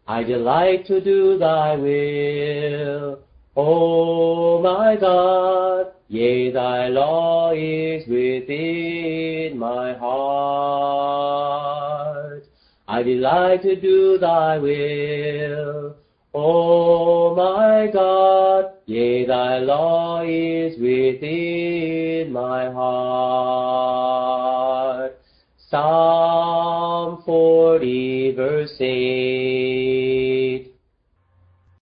I delight to do thy will, O my God. Yea, thy law is within my heart. I delight to do thy will, O my God. Yea, thy law is within my heart. Psalm 40 verse 8.